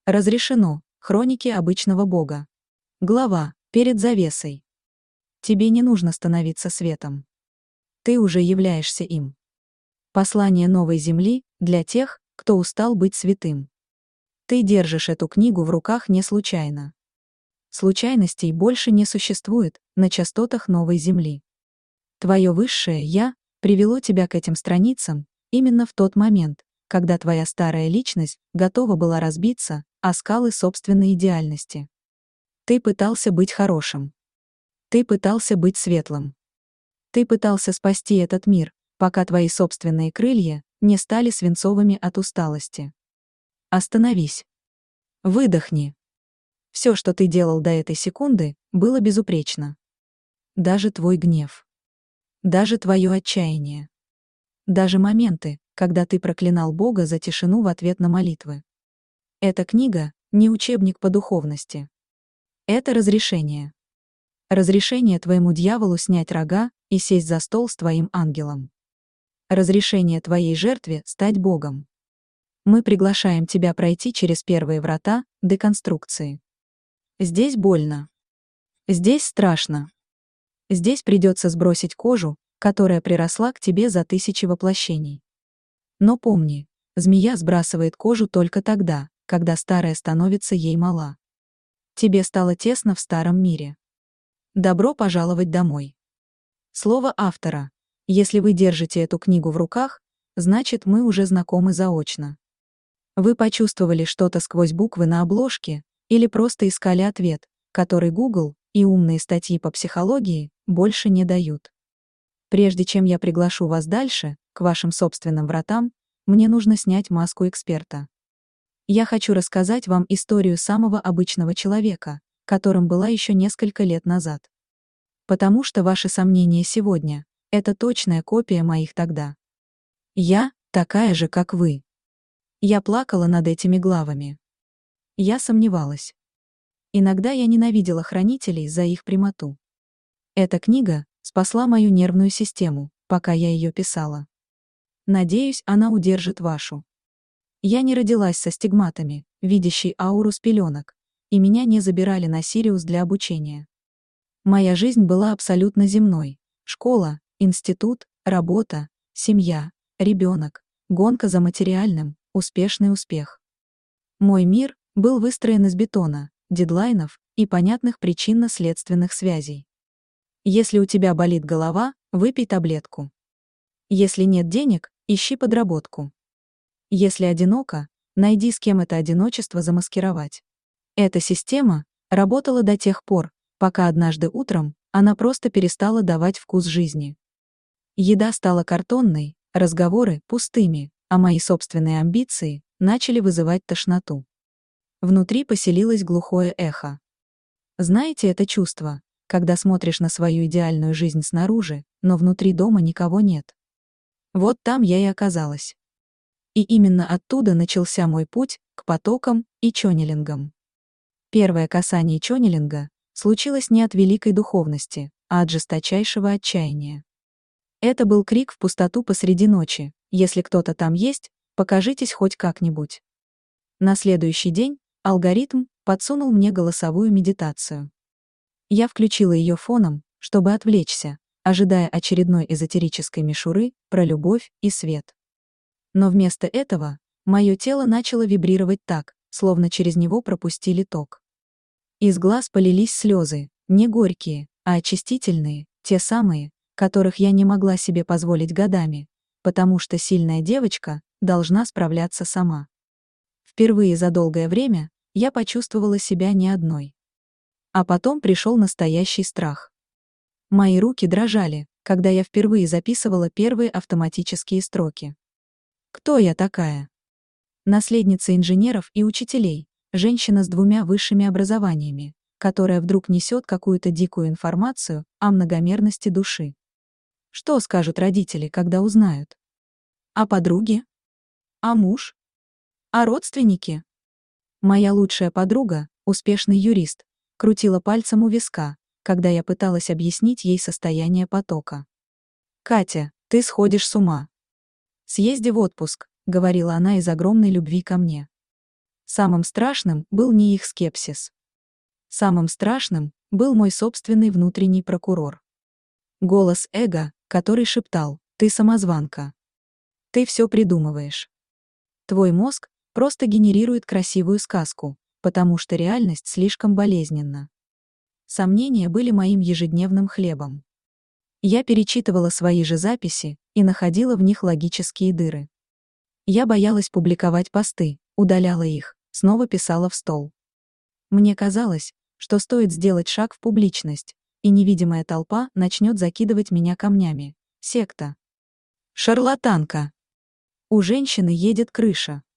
Разрешено. Хроники обычного бога. Глава. Перед завесой. Тебе не нужно становиться светом. Ты уже являешься им. Послание новой земли для тех, кто устал быть святым. Ты держишь эту книгу в руках не случайно. Случайностей больше не существует на частотах новой земли. Твое высшее «Я» привело тебя к этим страницам именно в тот момент, когда твоя старая личность готова была разбиться о скалы собственной идеальности. Ты пытался быть хорошим. Ты пытался быть светлым. Ты пытался спасти этот мир, пока твои собственные крылья не стали свинцовыми от усталости. Остановись. Выдохни. Все, что ты делал до этой секунды, было безупречно. Даже твой гнев. Даже твое отчаяние. Даже моменты, когда ты проклинал Бога за тишину в ответ на молитвы. Эта книга — не учебник по духовности. Это разрешение. Разрешение твоему дьяволу снять рога и сесть за стол с твоим ангелом. Разрешение твоей жертве стать Богом. Мы приглашаем тебя пройти через первые врата деконструкции. Здесь больно. Здесь страшно. Здесь придется сбросить кожу, которая приросла к тебе за тысячи воплощений. Но помни, змея сбрасывает кожу только тогда, когда старая становится ей мала. Тебе стало тесно в старом мире. Добро пожаловать домой. Слово автора. Если вы держите эту книгу в руках, значит, мы уже знакомы заочно. Вы почувствовали что-то сквозь буквы на обложке или просто искали ответ, который Google и умные статьи по психологии больше не дают. Прежде чем я приглашу вас дальше, к вашим собственным вратам, мне нужно снять маску эксперта. Я хочу рассказать вам историю самого обычного человека, которым была еще несколько лет назад. Потому что ваши сомнения сегодня — это точная копия моих тогда. Я такая же, как вы. Я плакала над этими главами. Я сомневалась. Иногда я ненавидела хранителей за их прямоту. Эта книга спасла мою нервную систему, пока я ее писала. Надеюсь, она удержит вашу. Я не родилась со стигматами, видящей ауру с пеленок, и меня не забирали на Сириус для обучения. Моя жизнь была абсолютно земной. Школа, институт, работа, семья, ребенок, гонка за материальным, успешный успех. Мой мир был выстроен из бетона, дедлайнов и понятных причинно-следственных связей. Если у тебя болит голова, выпей таблетку. Если нет денег, ищи подработку. Если одиноко, найди, с кем это одиночество замаскировать. Эта система работала до тех пор, пока однажды утром она просто перестала давать вкус жизни. Еда стала картонной, разговоры — пустыми, а мои собственные амбиции начали вызывать тошноту. Внутри поселилось глухое эхо. Знаете это чувство, когда смотришь на свою идеальную жизнь снаружи, но внутри дома никого нет? Вот там я и оказалась. И именно оттуда начался мой путь к потокам и чоннелингам. Первое касание чоннелинга случилось не от великой духовности, а от жесточайшего отчаяния. Это был крик в пустоту посреди ночи: если кто-то там есть, покажитесь хоть как-нибудь. На следующий день алгоритм подсунул мне голосовую медитацию. Я включила ее фоном, чтобы отвлечься, ожидая очередной эзотерической мишуры про любовь и свет. Но вместо этого мое тело начало вибрировать так, словно через него пропустили ток. Из глаз полились слезы, не горькие, а очистительные, те самые, которых я не могла себе позволить годами, потому что сильная девочка должна справляться сама. Впервые за долгое время я почувствовала себя не одной. А потом пришел настоящий страх. Мои руки дрожали, когда я впервые записывала первые автоматические строки. Кто я такая? Наследница инженеров и учителей, женщина с 2 высшими образованиями, которая вдруг несет какую-то дикую информацию о многомерности души. Что скажут родители, когда узнают? А подруги? А муж? А родственники? Моя лучшая подруга, успешный юрист, крутила пальцем у виска, когда я пыталась объяснить ей состояние потока. «Катя, ты сходишь с ума. Съезди в отпуск», — говорила она из огромной любви ко мне. Самым страшным был не их скепсис. Самым страшным был мой собственный внутренний прокурор. Голос эго, который шептал: «Ты самозванка. Ты все придумываешь. Твой мозг просто генерирует красивую сказку, потому что реальность слишком болезненна». Сомнения были моим ежедневным хлебом. Я перечитывала свои же записи и находила в них логические дыры. Я боялась публиковать посты, удаляла их, снова писала в стол. Мне казалось, что стоит сделать шаг в публичность, и невидимая толпа начнет закидывать меня камнями. Секта. Шарлатанка. У женщины едет крыша.